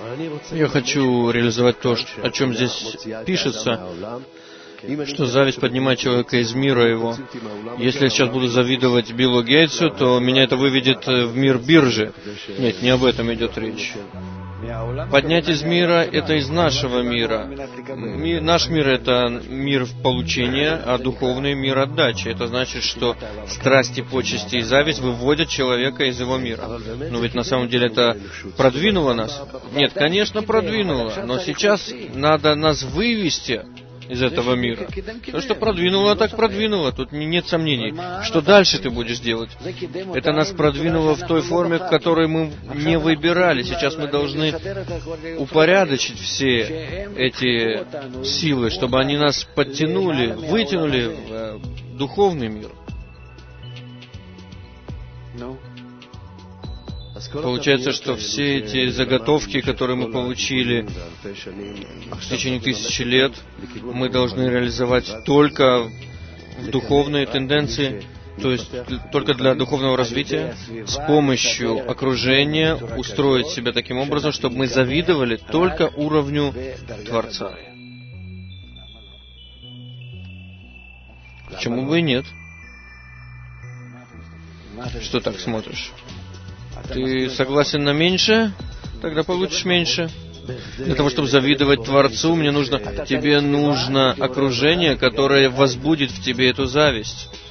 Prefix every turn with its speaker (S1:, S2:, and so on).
S1: Я хочу реализовать то, о чем здесь пишется, что зависть поднимает человека из мира его. Если я сейчас буду завидовать Биллу Гейтсу, то меня это выведет в мир биржи. Нет, не об этом идет речь. Поднять из мира — это из нашего мира. Наш мир — это мир получения, а духовный — мир отдачи. Это значит, что страсти, почести и зависть выводят человека из его мира. Но ведь на самом деле это продвинуло нас. Нет, конечно, продвинуло, но сейчас надо нас вывести из этого мира. То, что продвинуло, так продвинуло. Тут нет сомнений. Что дальше ты будешь делать? Это нас продвинуло в той форме, в которой мы не выбирали. Сейчас мы должны упорядочить все эти силы, чтобы они нас подтянули, вытянули в духовный мир. Получается, что все эти заготовки, которые мы получили в течение 1000 лет, мы должны реализовать только в духовные тенденции, то есть только для духовного развития, с помощью окружения устроить себя таким образом, чтобы мы завидовали только уровню Творца. Почему бы и нет? Что так смотришь? Ты согласен на меньше? Тогда получишь меньше. Для того, чтобы завидовать Творцу, тебе нужно окружение, которое возбудит в тебе эту зависть.